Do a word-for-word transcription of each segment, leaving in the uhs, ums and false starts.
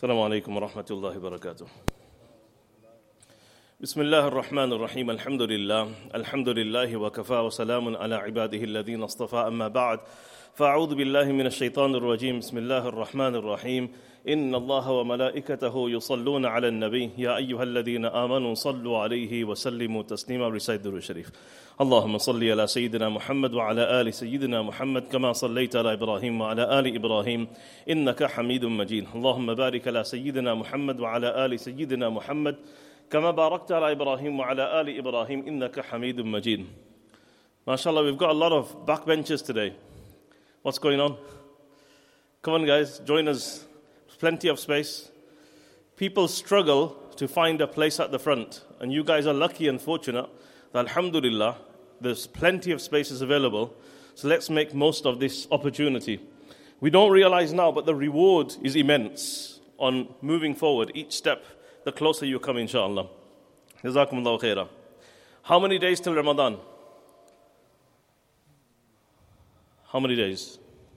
Assalamu alaikum wa rahmatullahi wa barakatuh. Bismillah ar-Rahman ar-Rahim. Alhamdulillah. Alhamdulillahi wa kafa wa salamun ala ibadihi alladhina astafa amma ba'd. فأعوذ بالله من الشيطان الرجيم. بسم الله الرحمن الرحيم. إن الله وملائكته يصلون على النبي يا أيها الذين آمنوا صلوا عليه وسلموا تسليما. Recite the Sharif. اللهم صل على سيدنا محمد وعلى آل سيدنا محمد كما صليت على إبراهيم وعلى آل إبراهيم إنك حميد مجيد. اللهم بارك على سيدنا محمد وعلى آل سيدنا محمد كما باركت على إبراهيم وعلى آل إبراهيم إنك حميد مجيد. MashaAllah, we've got a lot of backbenchers today. What's going on? Come on, guys, join us. Plenty of space. People struggle to find a place at the front, and you guys are lucky and fortunate that, alhamdulillah, there's plenty of spaces available. So let's make most of this opportunity. We don't realize now, but the reward is immense on moving forward. Each step, the closer you come, inshallah. Jazakumullahu khairah. How many days till Ramadan? How many days?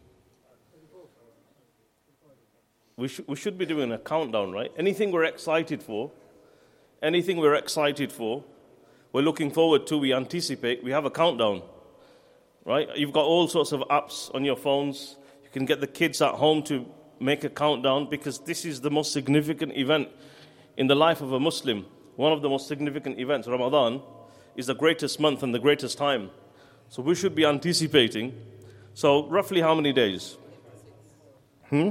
We, sh- we should be doing a countdown, right? Anything we're excited for, anything we're excited for, we're looking forward to, we anticipate, we have a countdown, right? You've got all sorts of apps on your phones. You can get the kids at home to make a countdown because this is the most significant event in the life of a Muslim. One of the most significant events. Ramadan is the greatest month and the greatest time. So we should be anticipating. So roughly how many days? Hmm?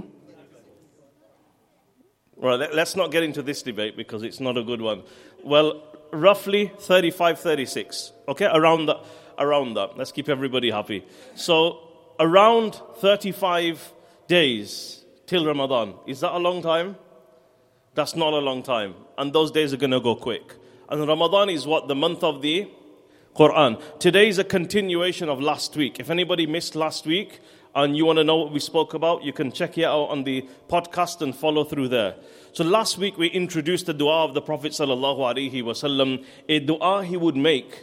Right, let's not get into this debate because it's not a good one. Well, roughly thirty-five, thirty-six. Okay, around that. Around that. Let's keep everybody happy. So around thirty-five days till Ramadan. Is that a long time? That's not a long time. And those days are going to go quick. And Ramadan is what? The month of the Quran. Today is a continuation of last week. If anybody missed last week and you want to know what we spoke about, you can check it out on the podcast and follow through there. So last week we introduced the dua of the Prophet sallallahu alaihi wasallam, a dua he would make.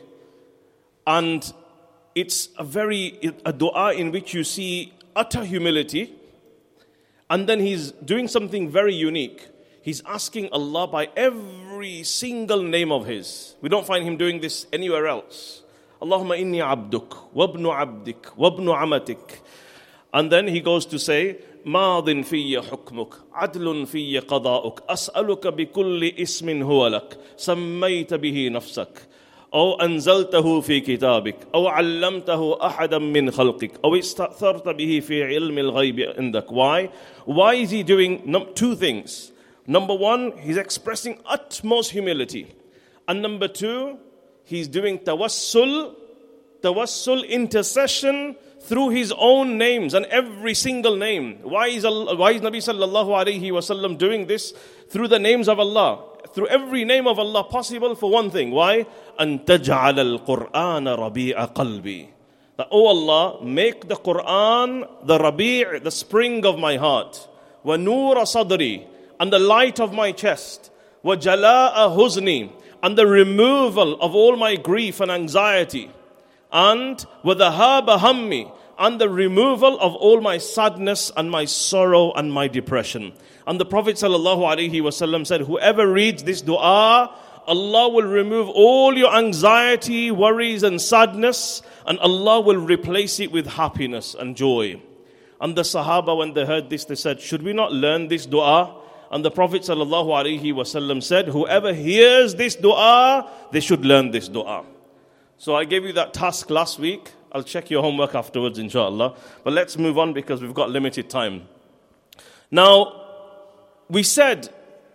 And it's a very, a dua in which you see utter humility. And then he's doing something very unique. He's asking Allah by every single name of His. We don't find him doing this anywhere else. Allahumma inni abduk, wabnu abdik, wabnu amatik. And then he goes to say, ماضٍ في حكمك عدل في قضاؤك أسألك بكل اسم هو لك سميت به نفسك أو أنزلته في كتابك أو علمته أحدا من خلقك أو استأثرت به في علم الغيب عندك. Why? Why is he doing two things? Number one, he's expressing utmost humility. And number two, he's doing tawassul, tawassul intercession through his own names and every single name. Why is Allah, why is Nabi sallallahu alayhi wasallam doing this? Through the names of Allah. Through every name of Allah possible for one thing. Why? أَن تَجْعَلَ الْقُرْآنَ رَبِيعَ قَلْبِي. That, oh Allah, make the Qur'an the rabi', the spring of my heart. وَنُورَ صَدْرِي, and the light of my chest. وَجَلَاءَ هُزْنِي, and the removal of all my grief and anxiety. And وَذَهَابَ هَمِّي, and the removal of all my sadness and my sorrow and my depression. And the Prophet ﷺ said, whoever reads this dua, Allah will remove all your anxiety, worries and sadness, and Allah will replace it with happiness and joy. And the Sahaba, when they heard this, they said, should we not learn this dua? And the Prophet ﷺ said, whoever hears this dua, they should learn this dua. So I gave you that task last week. I'll check your homework afterwards, inshallah. But let's move on because we've got limited time. Now, we said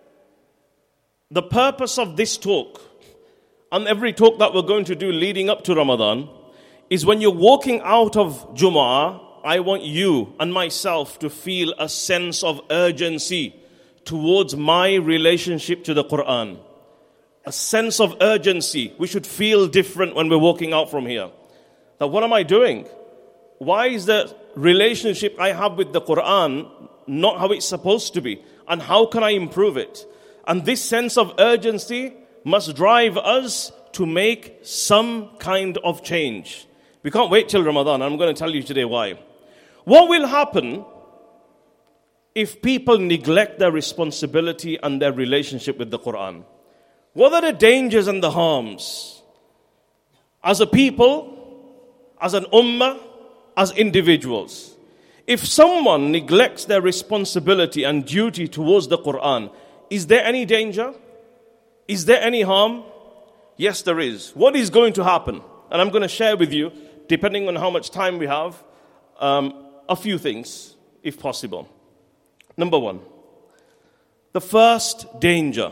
the purpose of this talk and every talk that we're going to do leading up to Ramadan is when you're walking out of Jumu'ah, I want you and myself to feel a sense of urgency towards my relationship to the Quran. A sense of urgency. We should feel different when we're walking out from here. Now, what am I doing? Why is the relationship I have with the Quran not how it's supposed to be? And how can I improve it? And this sense of urgency must drive us to make some kind of change. We can't wait till Ramadan. I'm going to tell you today why. What will happen if people neglect their responsibility and their relationship with the Quran? What are the dangers and the harms? As a people, as an ummah, as individuals. If someone neglects their responsibility and duty towards the Quran, is there any danger? Is there any harm? Yes, there is. What is going to happen? And I'm going to share with you, depending on how much time we have, um, a few things, if possible. Number one, the first danger.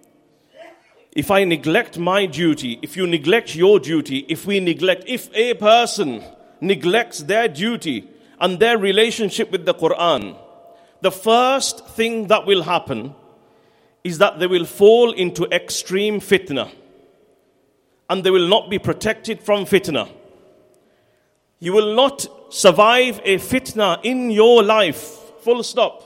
If I neglect my duty, if you neglect your duty, if we neglect, if a person neglects their duty and their relationship with the Quran, the first thing that will happen is that they will fall into extreme fitna. And they will not be protected from fitna. You will not survive a fitna in your life. Full stop.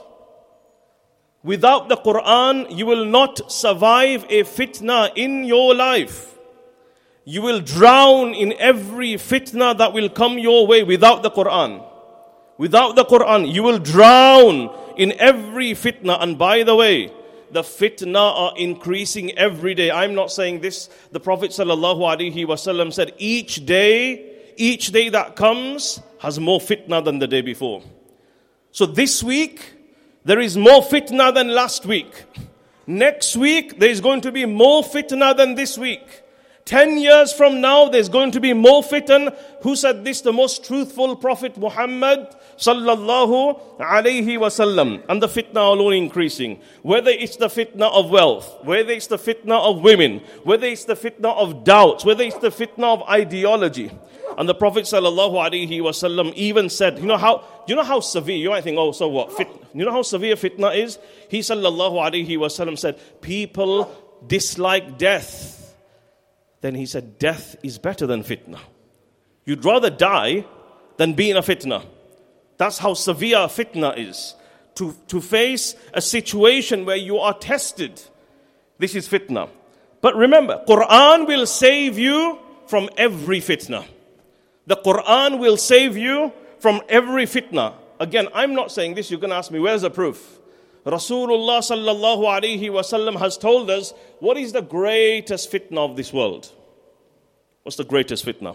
Without the Quran, you will not survive a fitna in your life. You will drown in every fitna that will come your way without the Quran. Without the Quran, you will drown in every fitna. And by the way, the fitna are increasing every day. I'm not saying this. The Prophet sallallahu alaihi wasallam said, each day, each day that comes has more fitna than the day before. So this week, there is more fitna than last week. Next week, there is going to be more fitna than this week. Ten years from now, there's going to be more fitan. Who said this? The most truthful Prophet Muhammad sallallahu alayhi wasallam. And the fitna are only increasing. Whether it's the fitna of wealth, whether it's the fitna of women, whether it's the fitna of doubts, whether it's the fitna of ideology. And the Prophet sallallahu alayhi wasallam even said, you know how, you know how severe, you might think, oh, so what? Fit, you know how severe fitna is? He sallallahu alayhi wasallam said, people dislike death. Then he said, death is better than fitna. You'd rather die than be in a fitna. That's how severe fitna is. To, to face a situation where you are tested. This is fitna. But remember, Quran will save you from every fitna. The Quran will save you from every fitna. Again, I'm not saying this. You're going to ask me, where's the proof? Rasulullah sallallahu alayhi wasallam has told us, what is the greatest fitna of this world? What's the greatest fitna?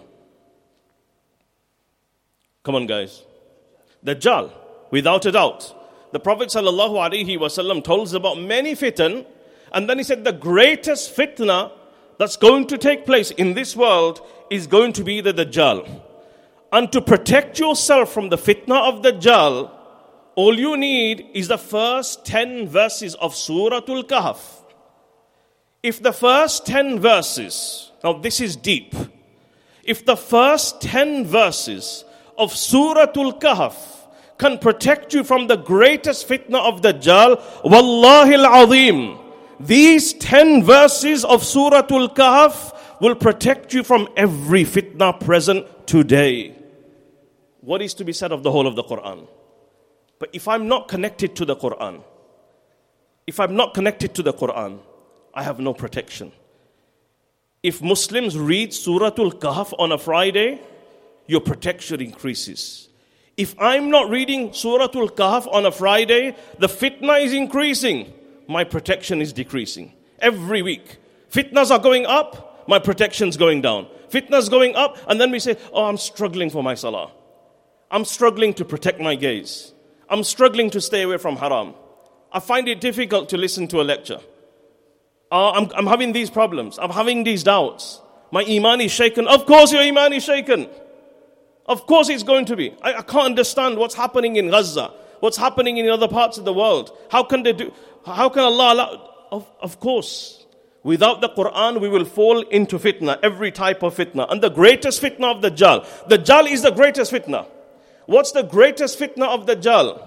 Come on, guys. Dajjal, without a doubt. The Prophet sallallahu alayhi wasallam told us about many fitan, and then he said the greatest fitna that's going to take place in this world is going to be the Dajjal. And to protect yourself from the fitna of Dajjal, all you need is the first ten verses of Suratul Kahf. If the first ten verses, now this is deep. If the first ten verses of Suratul Kahf can protect you from the greatest fitna of Dajjal, Wallahi al-Azim, these ten verses of Suratul Kahf will protect you from every fitna present today. What is to be said of the whole of the Quran? But if I'm not connected to the Quran, if I'm not connected to the Quran, I have no protection. If Muslims read Suratul Kahf on a Friday, your protection increases. If I'm not reading Suratul Kahf on a Friday, the fitna is increasing. My protection is decreasing. Every week. Fitnas are going up, my protection's going down. Fitna's going up, and then we say, oh, I'm struggling for my salah. I'm struggling to protect my gaze. I'm struggling to stay away from haram. I find it difficult to listen to a lecture. Uh, I'm, I'm having these problems. I'm having these doubts. My iman is shaken. Of course your iman is shaken. Of course it's going to be. I, I can't understand what's happening in Gaza. What's happening in other parts of the world. How can they do? How can Allah allow? Of, of course. Without the Quran, we will fall into fitna. Every type of fitna. And the greatest fitna of Dajjal. Dajjal is the greatest fitna. What's the greatest fitna of Dajjal?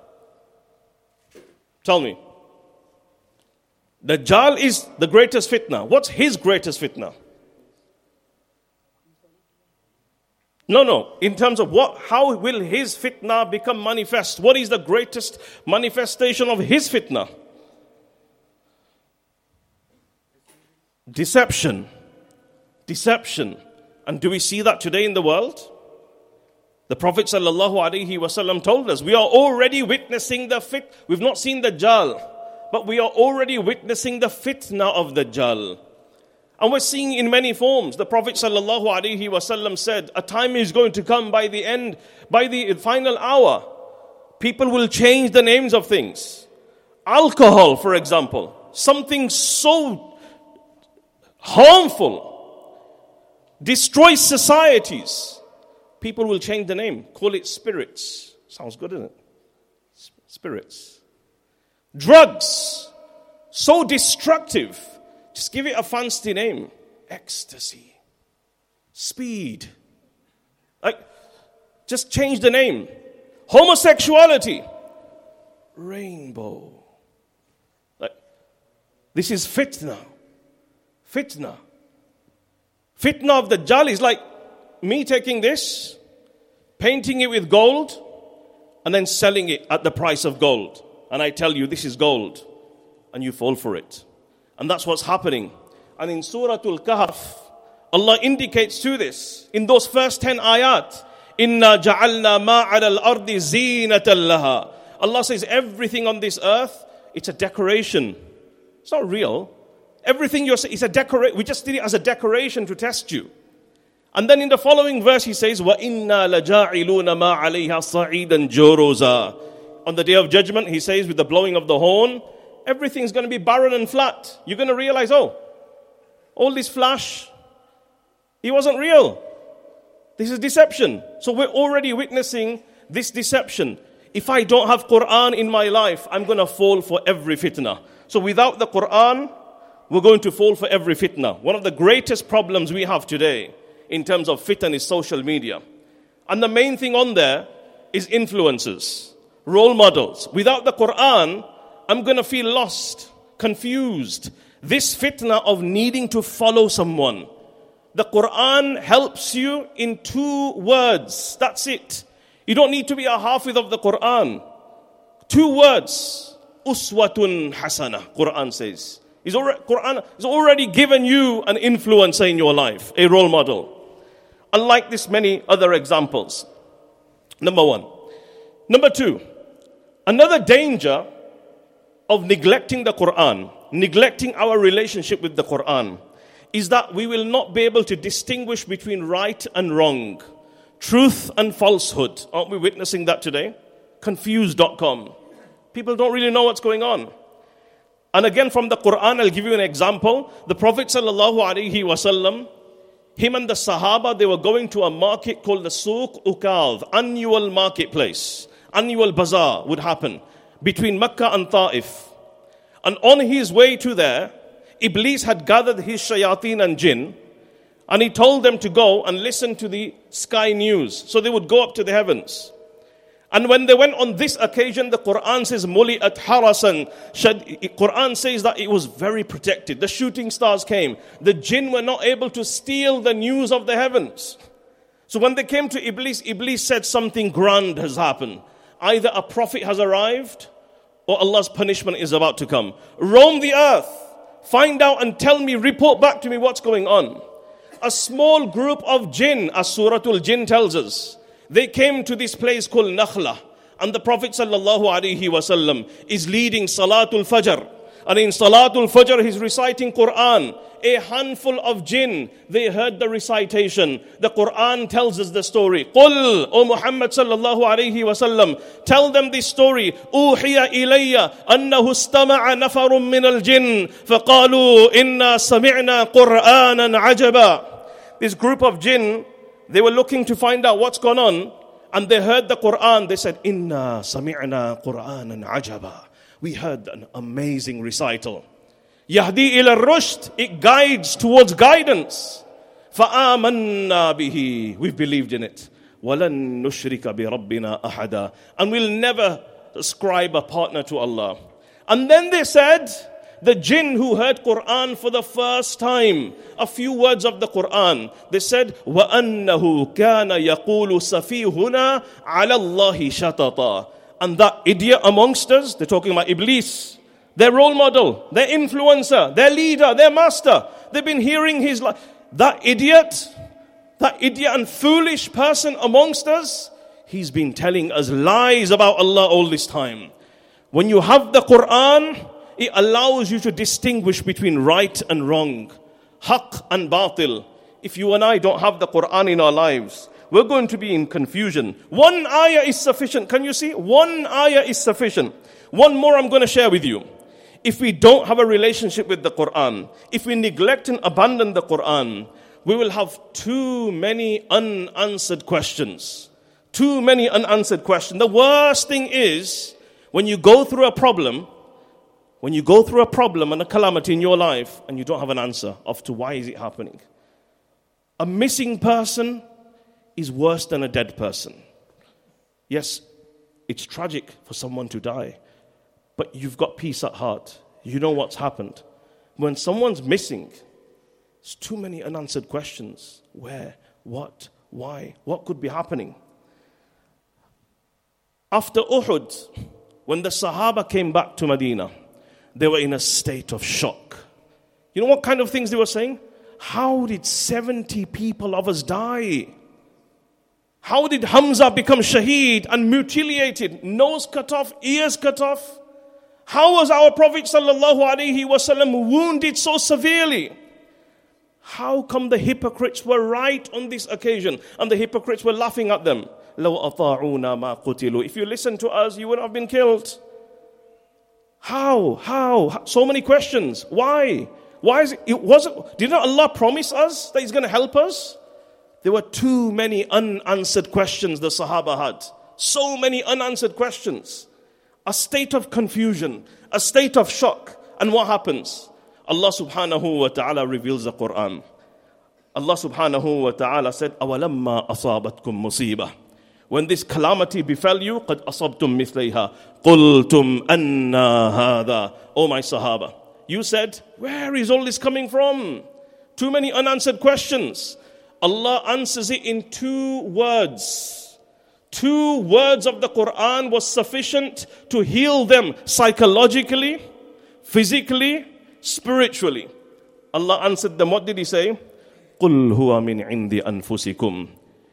Tell me. Dajjal is the greatest fitna. What's his greatest fitna? No, no. In terms of what, how will his fitna become manifest? What is the greatest manifestation of his fitna? Deception. Deception. And do we see that today in the world? The Prophet sallallahu alaihi wasallam told us, we are already witnessing the fit. We've not seen the Dajjal, but we are already witnessing the fitna of the Dajjal. And we're seeing in many forms. The Prophet sallallahu alaihi wasallam said, a time is going to come by the end, by the final hour. People will change the names of things. Alcohol, for example, something so harmful, destroys societies. People will change the name, call it spirits. Sounds good, isn't it? Spirits. Drugs, so destructive. Just give it a fancy name. Ecstasy. Speed. Like, just change the name. Homosexuality. Rainbow. Like, this is fitna. Fitna. Fitna of the Dajjal is like me taking this, painting it with gold, and then selling it at the price of gold. And I tell you, this is gold. And you fall for it. And that's what's happening. And in Surah Al-Kahf, Allah indicates to this, in those first ten ayat, Inna ja'alna ma'ala al-ardi zinatan laha. Allah says everything on this earth, it's a decoration. It's not real. Everything you're saying is a decoration. We just did it as a decoration to test you. And then in the following verse he says, وَإِنَّا لَجَاعِلُونَ مَا عَلَيْهَا صَعِيدًا جُرُزًا. On the day of judgment, he says, with the blowing of the horn, everything's going to be barren and flat. You're going to realize, oh, all this flash, it wasn't real. This is deception. So we're already witnessing this deception. If I don't have Quran in my life, I'm going to fall for every fitna. So without the Quran, we're going to fall for every fitna. One of the greatest problems we have today in terms of fitna is social media. And the main thing on there is influencers, role models. Without the Quran, I'm going to feel lost, confused. This fitna of needing to follow someone. The Quran helps you in two words. That's it. You don't need to be a hafiz of the Quran. Two words. Uswatun hasana, Quran says. He's already, Quran has already given you an influencer in your life, a role model. Unlike this, many other examples. Number one. Number two, another danger of neglecting the Quran, neglecting our relationship with the Quran, is that we will not be able to distinguish between right and wrong, truth and falsehood. Aren't we witnessing that today? Confused dot com. People don't really know what's going on. And again, from the Quran, I'll give you an example. The Prophet sallallahu alaihi wasallam, him and the Sahaba, they were going to a market called the Suq Ukadh, annual marketplace. Annual bazaar would happen between Mecca and Ta'if. And on his way to there, Iblis had gathered his shayateen and jinn, and he told them to go and listen to the sky news. So they would go up to the heavens. And when they went on this occasion, the Quran says, Muli'at harasan. Quran says that it was very protected. The shooting stars came. The jinn were not able to steal the news of the heavens. So when they came to Iblis, Iblis said something grand has happened. Either a prophet has arrived, or Allah's punishment is about to come. Roam the earth. Find out and tell me, report back to me what's going on. A small group of jinn, as Suratul Jinn tells us, they came to this place called Nakhla. And the Prophet sallallahu alaihi wasallam is leading Salatul Fajr. And in Salatul Fajr, he's reciting Quran. A handful of jinn, they heard the recitation. The Quran tells us the story. Qul, O Muhammad sallallahu alayhi wasallam, tell them this story. Uhiya ilayya annahu istama'a nafarun min al-jinn faqalu inna sami'na Qur'anan ajaba. This group of jinn, they were looking to find out what's going on, and they heard the Quran. They said, Inna sami'na Qur'anan ajaba. We heard an amazing recital. Yahdi ila rushd, it guides towards guidance. Fa'amanna bihi, we've believed in it. Walan nushrika bi rabbina ahada, and we'll never ascribe a partner to Allah. And then they said, the jinn who heard Quran for the first time, a few words of the Quran, they said, وَأَنَّهُ كَانَ يَقُولُ سَفِيهُنَا عَلَى اللَّهِ شَطَطًا. And that idiot amongst us, they're talking about Iblis, their role model, their influencer, their leader, their master. They've been hearing his life. That idiot, that idiot and foolish person amongst us he's been telling us lies about Allah all this time. When you have the Quran, it allows you to distinguish between right and wrong, haqq and batil. If you and I don't have the Quran in our lives, we're going to be in confusion. One ayah is sufficient. Can you see? One ayah is sufficient. One more I'm going to share with you. If we don't have a relationship with the Quran, if we neglect and abandon the Quran, we will have too many unanswered questions. Too many unanswered questions. The worst thing is, when you go through a problem, when you go through a problem and a calamity in your life, and you don't have an answer of to why is it happening. A missing person is worse than a dead person. Yes, it's tragic for someone to die, but you've got peace at heart. You know what's happened. When someone's missing, there's too many unanswered questions. Where? What? Why? What could be happening? After Uhud, when the Sahaba came back to Medina, they were in a state of shock. You know what kind of things they were saying? How did seventy people of us die? How did Hamza become shaheed and mutilated, nose cut off, ears cut off? How was our Prophet sallallahu alaihi wasallam wounded so severely? How come the hypocrites were right on this occasion and the hypocrites were laughing at them? لَوْ أَطَاعُونَا مَا قُتِلُوا. If you listened to us, you would have been killed. How? How? So many questions. Why? Why is it? It wasn't. Did not Allah promise us that He's going to help us? There were too many unanswered questions the Sahaba had. So many unanswered questions. A state of confusion, a state of shock. And what happens? Allah subhanahu wa ta'ala reveals the Quran. Allah subhanahu wa ta'ala said, أَوَلَمَّا أَصَابَتْكُمْ مُصِيبَةٌ. When this calamity befell you, قَدْ أَصَبْتُمْ مِثْلَيْهَا قُلْتُمْ أَنَّا هَذَا. Oh my Sahaba, you said, where is all this coming from? Too many unanswered questions. Allah answers it in two words. Two words of the Quran was sufficient to heal them psychologically, physically, spiritually. Allah answered them. What did He say? قُلْ هُوَ مِنْ عِنْدِ أَنفُسِكُمْ.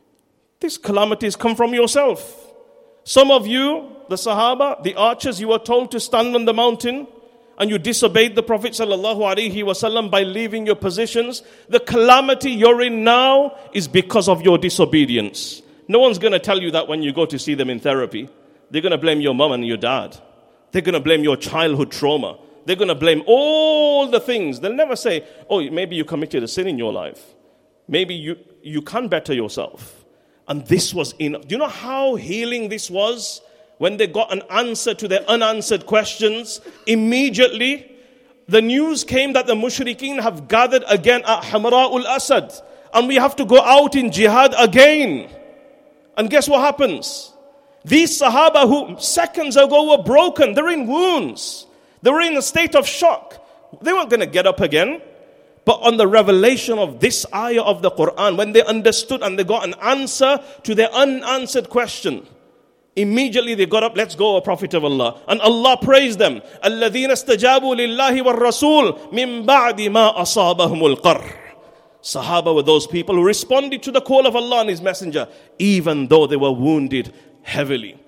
These calamities come from yourself. Some of you, the Sahaba, the archers, you were told to stand on the mountain and you disobeyed the Prophet sallallahu alaihi wasallam by leaving your positions. The calamity you're in now is because of your disobedience. No one's going to tell you that when you go to see them in therapy. They're going to blame your mom and your dad. They're going to blame your childhood trauma. They're going to blame all the things. They'll never say, oh, maybe you committed a sin in your life. Maybe you, you can better yourself. And this was in. Do you know how healing this was? When they got an answer to their unanswered questions, immediately the news came that the mushrikeen have gathered again at Hamra'ul Asad. And we have to go out in jihad again. And guess what happens? These Sahaba who seconds ago were broken, they're in wounds. They were in a state of shock. They weren't going to get up again. But on the revelation of this ayah of the Quran, when they understood and they got an answer to their unanswered question, immediately they got up, let's go, O Prophet of Allah. And Allah praised them. الَّذِينَ اسْتَجَابُوا لِلَّهِ وَالرَّسُولِ مِنْ بَعْدِ مَا أَصَابَهُمُ الْقَرْحِ. Sahaba were those people who responded to the call of Allah and His Messenger, even though they were wounded heavily.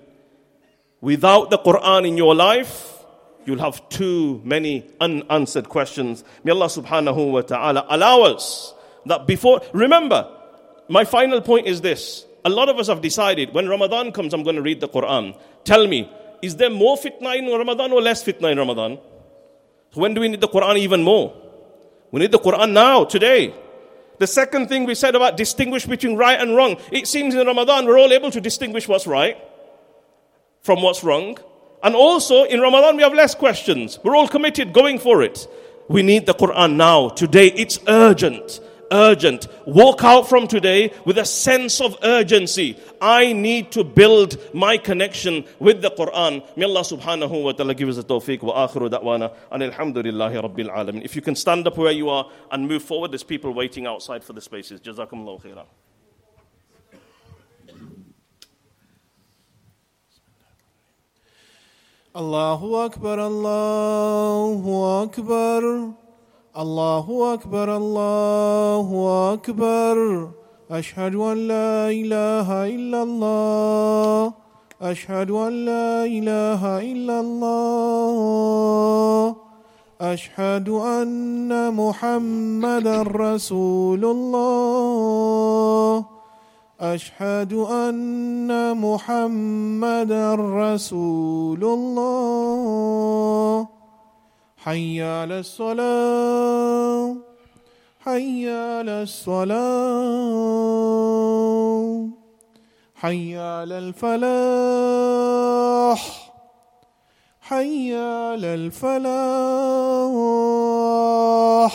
Without the Quran in your life, you'll have too many unanswered questions. May Allah subhanahu wa ta'ala allow us that before... Remember, my final point is this. A lot of us have decided, when Ramadan comes, I'm going to read the Quran. Tell me, is there more fitna in Ramadan or less fitna in Ramadan? So when do we need the Quran even more? We need the Quran now, today. The second thing we said about distinguish between right and wrong. It seems in Ramadan we're all able to distinguish what's right from what's wrong. And also in Ramadan we have less questions. We're all committed, going for it. We need the Quran now, today. It's urgent. Urgent. Walk out from today with a sense of urgency. I need to build my connection with the Quran. May Allah subhanahu wa ta'ala give us the tawfiq. Wa akhiru da'wana and alhamdulillahi rabbil alamin. If you can stand up where you are and move forward, there's people waiting outside for the spaces. Jazakumullahu khairan. Allahu Akbar, Allahu Akbar. Allahu Akbar, Allahu Akbar. أشهد أن لا إله إلا الله أشهد أن لا إله إلا الله أشهد أن محمدا رسول الله أشهد أن محمدا رسول الله حي على الصلاة حي على الصلاة حي على الفلاح حي على الفلاح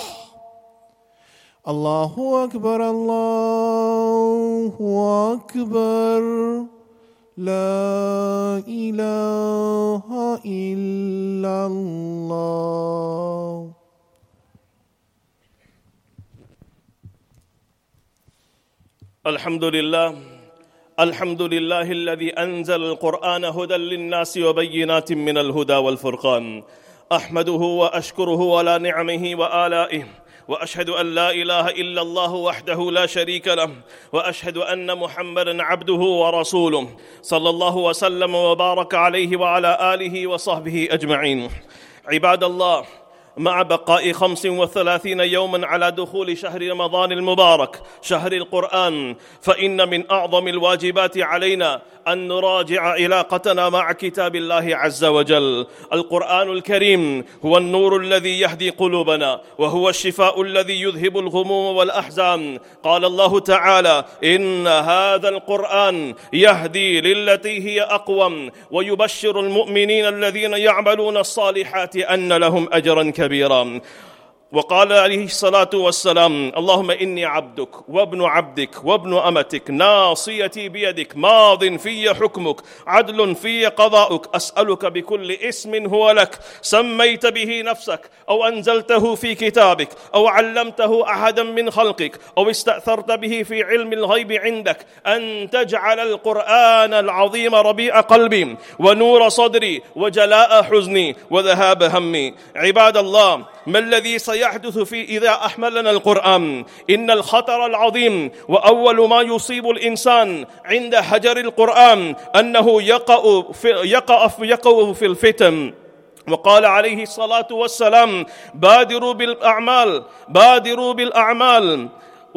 الله أكبر الله أكبر لا إله إلا الله. الحمد لله الحمد لله الذي أنزل القرآن هدى للناس وبينات من الهدى والفرقان. أحمده وأشكره على نعمه وآلائه، وأشهد أن لا إله إلا الله وحده لا شريك له، وأشهد أن محمدًا عبده ورسوله صلى الله وسلم وبارك عليه وعلى آله وصحبه أجمعين. عباد الله، مع بقاء خمس وثلاثين يوما على دخول شهر رمضان المبارك شهر القرآن، فإن من أعظم الواجبات علينا أن نراجع علاقتنا مع كتاب الله عز وجل. القرآن الكريم هو النور الذي يهدي قلوبنا، وهو الشفاء الذي يذهب الغموم والأحزان. قال الله تعالى: إن هذا القرآن يهدي للتي هي أقوم ويبشر المؤمنين الذين يعملون الصالحات أن لهم أجرا كبيرا. وقال عليه الصلاة والسلام: اللهم إني عبدك وابن عبدك وابن أمتك، ناصيتي بيدك، ماض في حكمك، عدل في قضاؤك، أسألك بكل اسم هو لك سميت به نفسك أو أنزلته في كتابك أو علمته أحدا من خلقك أو استأثرت به في علم الغيب عندك، أن تجعل القرآن العظيم ربيع قلبي ونور صدري وجلاء حزني وذهاب همي. عباد الله، ما الذي سيحدث في إذا أحملنا القرآن؟ إن الخطر العظيم وأول ما يصيب الإنسان عند هجر القرآن أنه يقع في, يقع في, يقع في الفتن. وقال عليه الصلاة والسلام: بادروا بالأعمال بادروا بالأعمال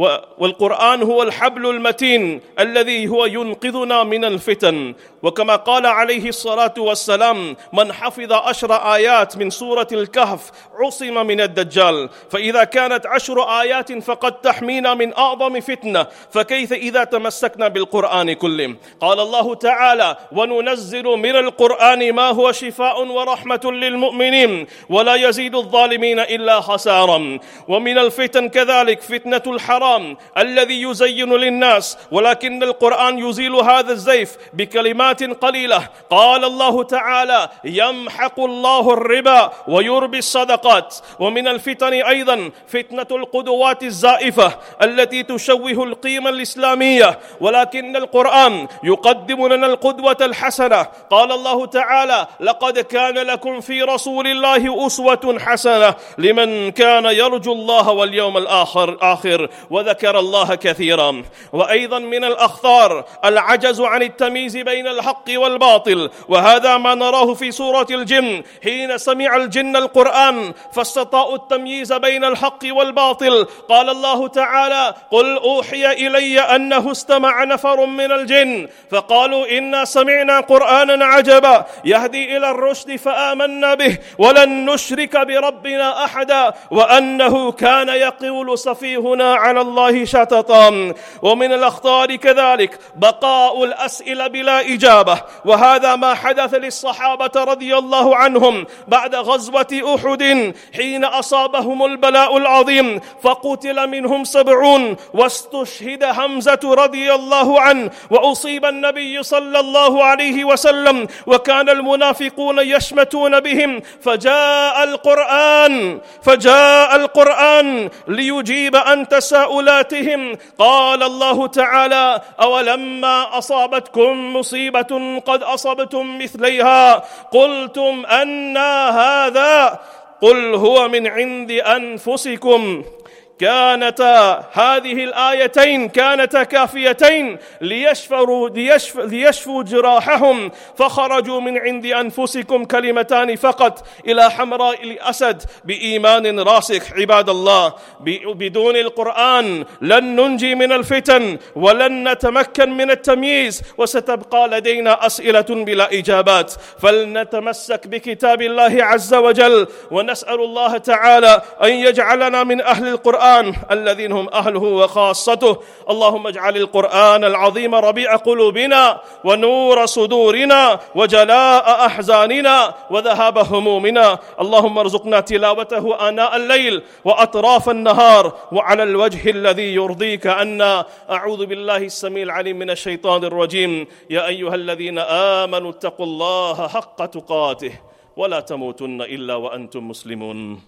والقرآن هو الحبل المتين الذي هو ينقذنا من الفتن. وكما قال عليه الصلاة والسلام: من حفظ عشر آيات من سورة الكهف عصم من الدجال. فإذا كانت عشر آيات فقد تحمينا من أعظم فتنة، فكيف إذا تمسكنا بالقرآن كله؟ قال الله تعالى: وننزل من القرآن ما هو شفاء ورحمة للمؤمنين ولا يزيد الظالمين إلا خسارا. ومن الفتن كذلك فتنة الحرام الذي يزين للناس، ولكن القرآن يزيل هذا الزيف بكلمات قليلة. قال الله تعالى: يمحق الله الربا ويربي الصدقات. ومن الفتن أيضا فتنة القدوات الزائفة التي تشوه القيمة الإسلامية، ولكن القرآن يقدم لنا القدوة الحسنة. قال الله تعالى: لقد كان لكم في رسول الله أسوة حسنة لمن كان يرجو الله واليوم الآخر آخر وذكر الله كثيرا. وأيضا من الأخطار العجز عن التمييز بين الحق والباطل، وهذا ما نراه في سورة الجن. حين سمع الجن القرآن فاستطاعوا التمييز بين الحق والباطل. قال الله تعالى: قل أوحي إلي أنه استمع نفر من الجن فقالوا إنا سمعنا قرآنا عجبا يهدي إلى الرشد فآمنا به ولن نشرك بربنا أحدا وأنه كان يقول سفيهنا على الله شططا. ومن الأخطار كذلك بقاء الأسئلة بلا إجابة، وهذا ما حدث للصحابة رضي الله عنهم بعد غزوة أحد حين أصابهم البلاء العظيم فقتل منهم سبعون واستشهد حمزة رضي الله عنه، وأصيب النبي صلى الله عليه وسلم وكان المنافقون يشمتون بهم، فجاء القرآن فجاء القرآن ليجيب عن تساؤلاتهم. قال الله تعالى: أولما أصابتكم مصيبة قد أصبتم مثليها قلتم أنى هذا قل هو من عند أنفسكم. كانتا هذه الآيتين كانتا كافيتين ليشفوا, ليشف ليشفوا جراحهم، فخرجوا من عند أنفسكم كلمتان فقط إلى حمراء الأسد بإيمان راسخ. عباد الله، بدون القرآن لن ننجي من الفتن ولن نتمكن من التمييز، وستبقى لدينا أسئلة بلا إجابات. فلنتمسك بكتاب الله عز وجل، ونسأل الله تعالى أن يجعلنا من أهل القرآن الذين هم أهله وخاصته. اللهم اجعل القرآن العظيم ربيع قلوبنا ونور صدورنا وجلاء أحزاننا وذهاب همومنا. اللهم ارزقنا تلاوته آناء الليل وأطراف النهار وعلى الوجه الذي يرضيك عنا. أعوذ بالله السميع العليم من الشيطان الرجيم. يا أيها الذين آمنوا اتقوا الله حق تقاته ولا تموتن إلا وأنتم مسلمون.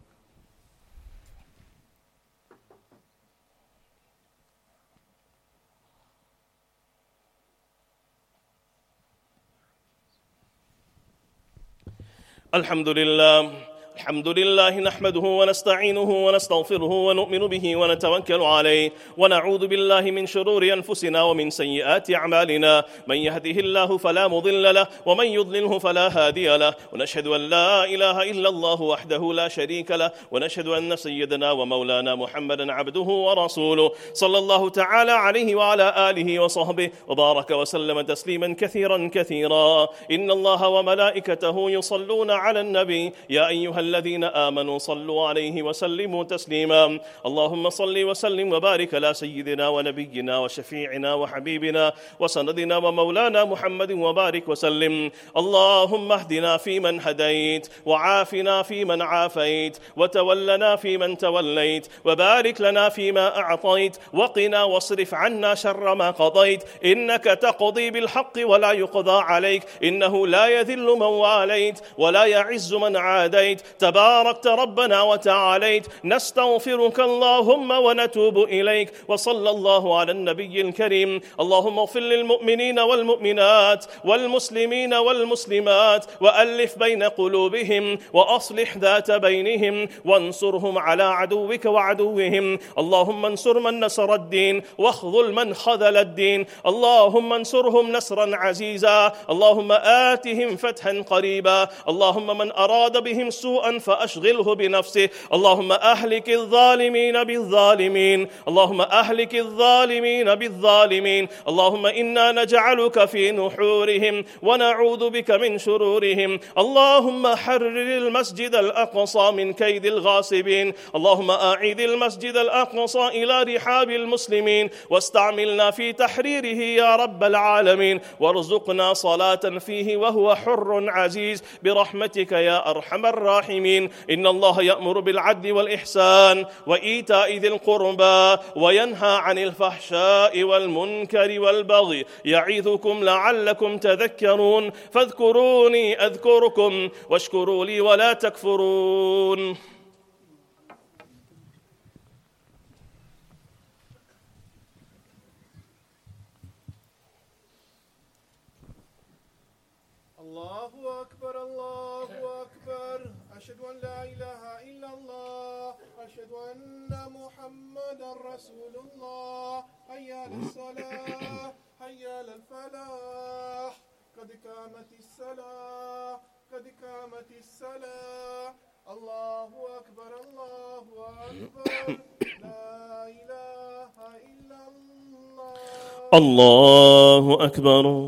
الحمد لله الحمد لله نحمده ونستعينه ونستغفره ونؤمن به ونتوكل عليه، ونعوذ بالله من شرور أنفسنا ومن سيئات أعمالنا. من يهده الله فلا مضل له ومن يضلله فلا هادي له، ونشهد أن لا إله إلا الله وحده لا شريك له، ونشهد أن سيدنا ومولانا محمدا عبده ورسوله صلى الله تعالى عليه وعلى آله وصحبه وبارك وسلم تسليما كثيرا كثيرا. إن الله وملائكته يصلون على النبي يا أيها الذين آمنوا صلوا عليه وسلموا تسليما. اللهم صل وسلم وبارك على سيدنا ونبينا وشفيعنا وحبيبنا وسندنا ومولانا محمد وبارك وسلم. اللهم اهدنا فيمن هديت، وعافنا فيمن عافيت، وتولنا فيمن توليت، وبارك لنا فيما أعطيت، وقنا واصرف عنا شر ما قضيت. إنك تقضي بالحق ولا يقضى عليك، إنه لا يذل من واليت ولا يعز من عاديت، تباركت ربنا وتعاليت. نستغفرك اللهم ونتوب إليك، وصلى الله على النبي الكريم. اللهم اغفر للمؤمنين والمؤمنات والمسلمين والمسلمات، وألف بين قلوبهم، وأصلح ذات بينهم، وانصرهم على عدوك وعدوهم. اللهم انصر من نصر الدين، واخذل من خذل الدين. اللهم انصرهم نصرا عزيزا. اللهم آتهم فتحا قريبا. اللهم من أراد بهم سوءا فأشغله بنفسه. اللهم أهلك الظالمين بالظالمين. اللهم أهلك الظالمين بالظالمين. اللهم إنا نجعلك في نحورهم ونعوذ بك من شرورهم. اللهم حرر المسجد الأقصى من كيد الغاصبين. اللهم أعيد المسجد الأقصى إلى رحاب المسلمين، واستعملنا في تحريره يا رب العالمين، وارزقنا صلاة فيه وهو حر عزيز برحمتك يا أرحم الراحمين. إن الله يأمر بالعدل والإحسان وإيتاء ذي القربى وينهى عن الفحشاء والمنكر والبغي، يعظكم لعلكم تذكرون. فاذكروني أذكركم واشكروا لي ولا تكفرون. الله أكبر الله أكبر. أشهد أن لا إله إلا الله. أشهد أن محمدا رسول الله. حي على الصلاة حي على الفلاح. قد قامت الصلاة قد قامت الصلاة. الله أكبر الله أكبر. لا إله إلا الله. الله أكبر.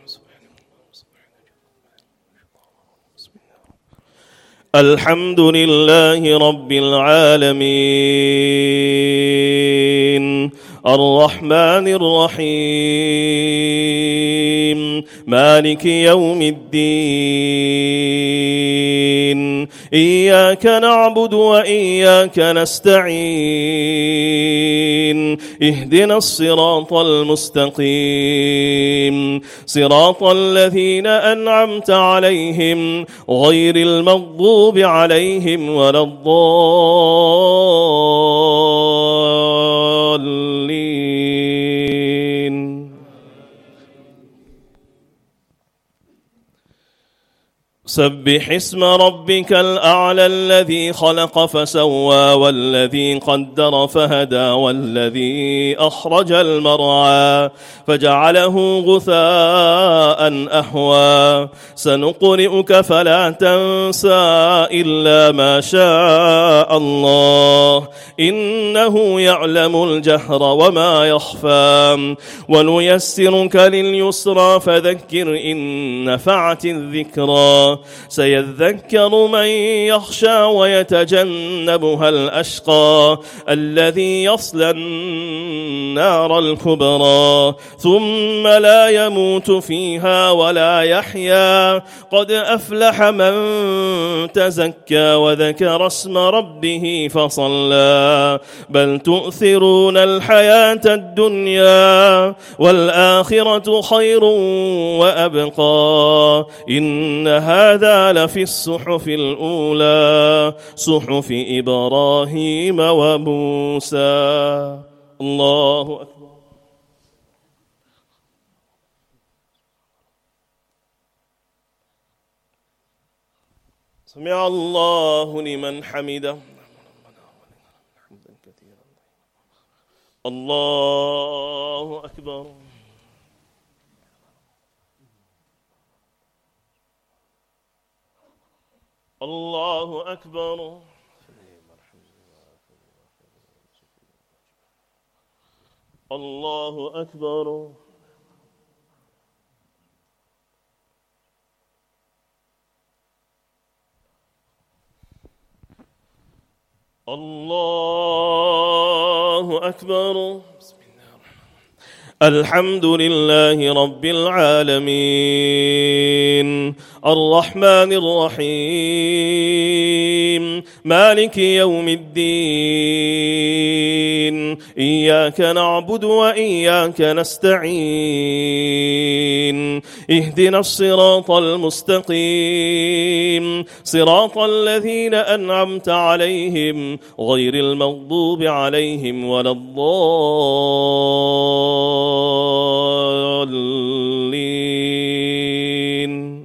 الحمد لله رب العالمين، الرحمن الرحيم، مالك يوم الدين. إياك نعبد وإياك نستعين. اهدنا الصراط المستقيم، صراط الذين أنعمت عليهم غير المغضوب عليهم ولا الضالين. سبح اسم ربك الأعلى الذي خلق فسوى والذي قدر فهدى والذي أخرج المرعى فجعله غثاء أحوى سنقرئك فلا تنسى إلا ما شاء الله إنه يعلم الجهر وما يخفى ونيسرك لليسرى فذكر إن نفعت الذكرى سيذكر من يخشى ويتجنبها الأشقى الذي يصلى النار الكبرى ثم لا يموت فيها ولا يحيا قد أفلح من تزكى وذكر اسم ربه فصلى بل تؤثرون الحياة الدنيا والآخرة خير وأبقى إن هذا لفي الصحف الأولى صحف إبراهيم وموسى. الله أكبر. سمع الله لمن حمده. الله أكبر. الله أكبر. الله أكبر. الله أكبر. الحمد لله رب العالمين الرحمن الرحيم مالك يوم الدين إياك نعبد وإياك نستعين اهدنا الصراط المستقيم صراط الذين أنعمت عليهم غير المغضوب عليهم ولا الضالين.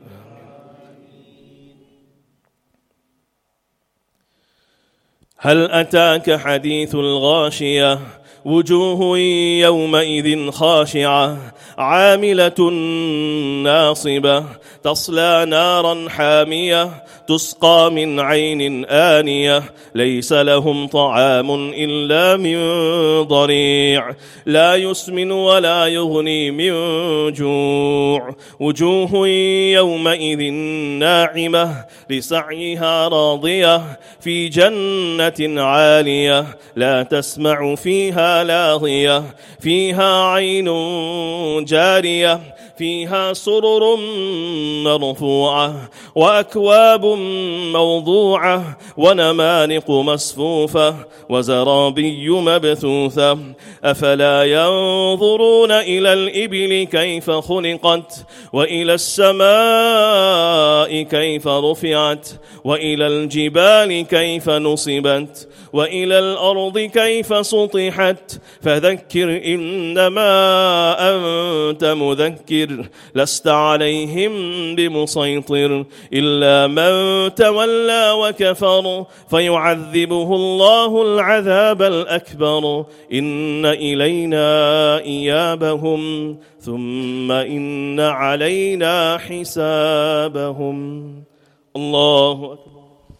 هل أتاك حديث الغاشية وجوه يومئذ خاشعة عاملة ناصبة تصلى نارا حامية تسقى من عين آنية ليس لهم طعام إلا من ضريع لا يسمن ولا يغني من جوع وجوه يومئذ ناعمة لسعيها راضية في جنة عالية لا تسمع فيها لاغية فيها عين جارية فيها سرر مرفوعة وأكواب موضوعة ونمارق مصفوفة وزرابي مبثوثة أفلا ينظرون إلى الإبل كيف خلقت وإلى السماء كيف رفعت وإلى الجبال كيف نصبت وإلى الأرض كيف سطحت فذكر إنما أنت مذكر لست عليهم بمسيطر إلا من تولى وكفر فيعذبه الله العذاب الأكبر إن إلينا إيابهم ثم إن علينا حسابهم. الله أكبر.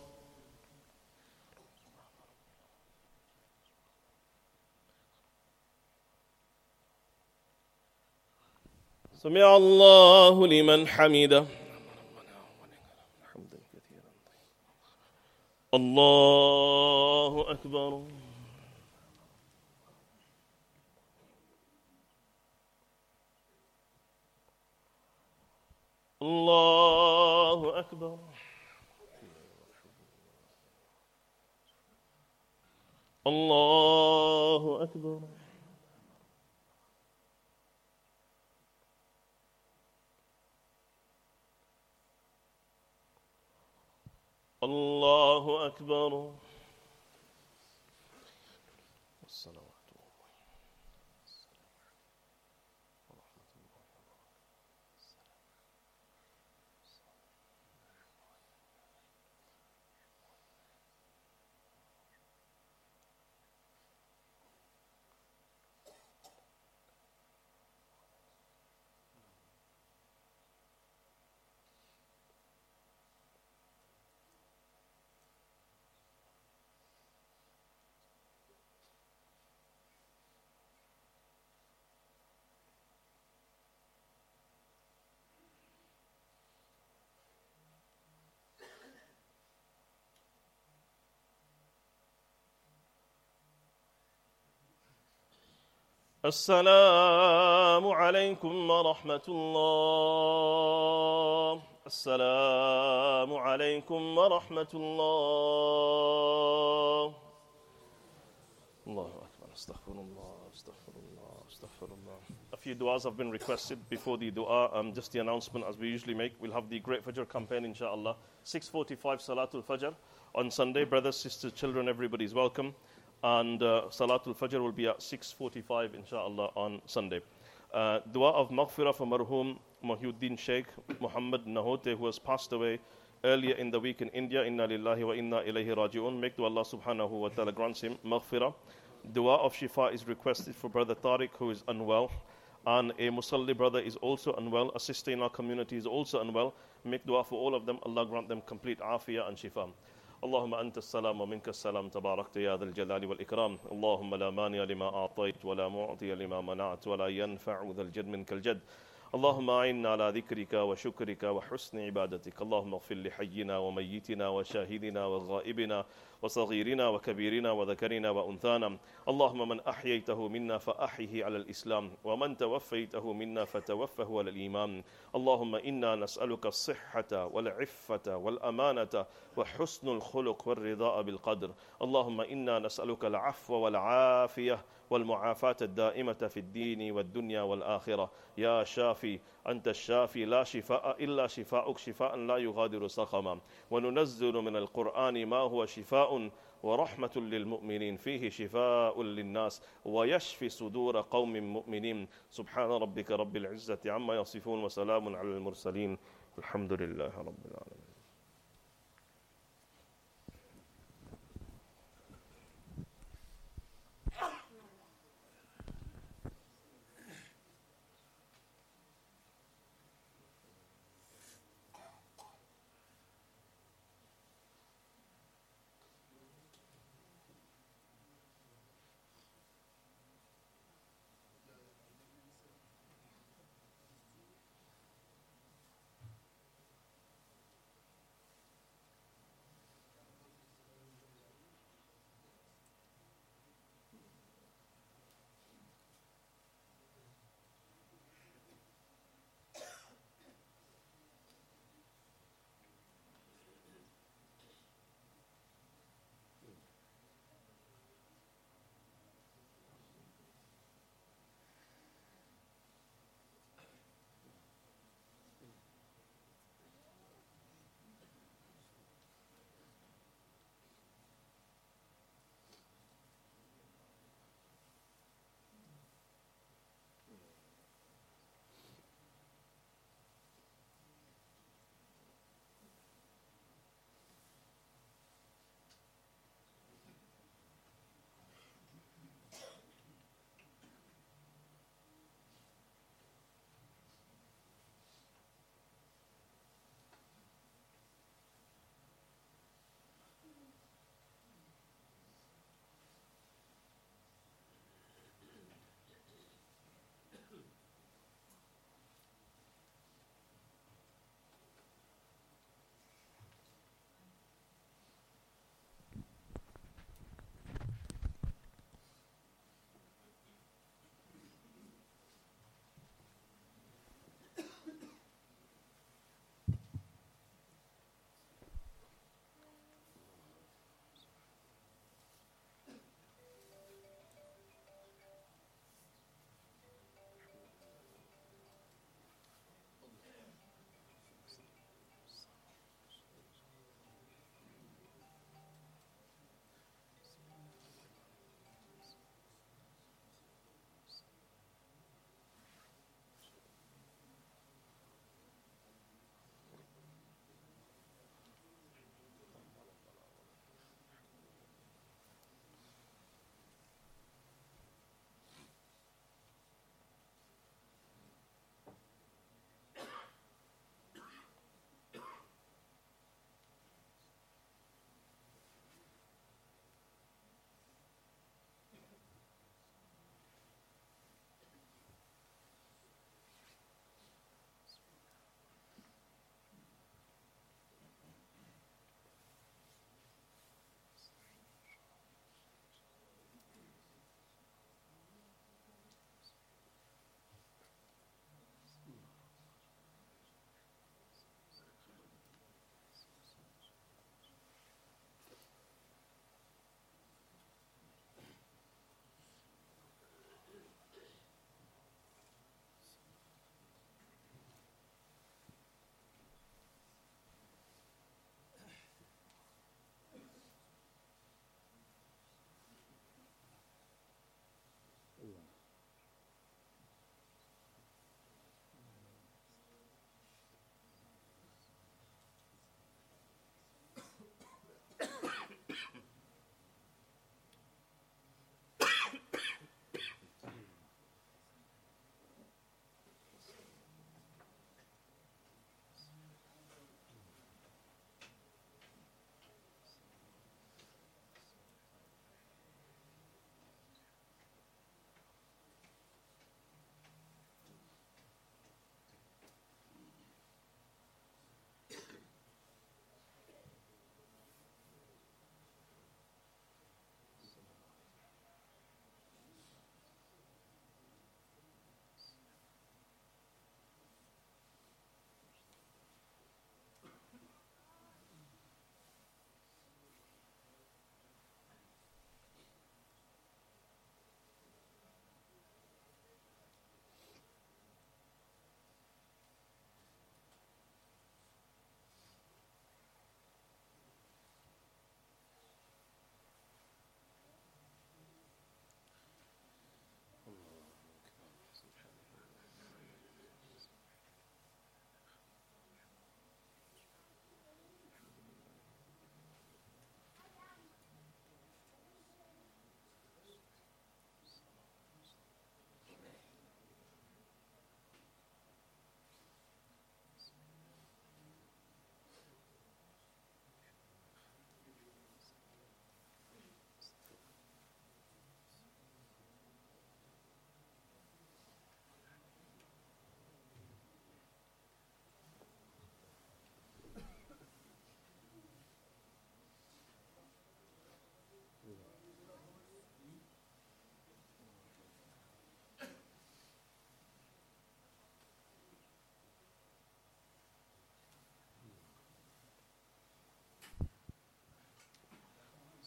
سمع الله لمن حمده. الله أكبر. الله أكبر. الله أكبر. الله أكبر. السلام عليكم ورحمة الله السلام عليكم ورحمة الله الله أكبر استغفر الله استغفر الله استغفر الله. A few du'as have been requested before the du'a. Um, just the announcement as we usually make. We'll have the Great Fajr campaign inshallah. six forty-five Salatul Fajr on Sunday. Brothers, sisters, children, everybody's welcome. And uh, Salatul Fajr will be at six forty-five inshallah on Sunday. Uh, dua of maghfirah for marhum Muhyiddin Sheikh Muhammad Nahote, who has passed away earlier in the week in India. Inna lillahi wa inna ilayhi raji'un. Make dua Allah subhanahu wa ta'ala grants him maghfirah. Dua of shifa is requested for brother Tariq, who is unwell. And a Musalli brother is also unwell. A sister in our community is also unwell. Make dua for all of them. Allah grant them complete afiyah and shifa. اللهم أنت السلام ومنك السلام تباركت يا ذا الجلال والإكرام اللهم لا مانع لما أعطيت ولا معطي لما منعت ولا ينفع ذا الجد منك الجد اللهم أعنا على ذكرك وشكرك وحسن عبادتك اللهم اغفر لحينا وميتنا وشاهدنا وغائبنا وصغيرنا وكبيرنا وذكرنا وأنثانا اللهم من أحييته منا فأحيه على الإسلام ومن توفيته منا فتوفه على الإيمان اللهم إنا نسألك الصحة والعفة والأمانة وحسن الخلق والرضاء بالقدر اللهم إنا نسألك العفو والعافية والمعافاة الدائمة في الدين والدنيا والآخرة يا شافي أنت الشافي لا شفاء إلا شفاءك شفاء لا يغادر سقما وننزل من القرآن ما هو شفاء ورحمة للمؤمنين فيه شفاء للناس ويشفي صدور قوم مؤمنين سبحان ربك رب العزة عما يصفون وسلام على المرسلين الحمد لله رب العالمين.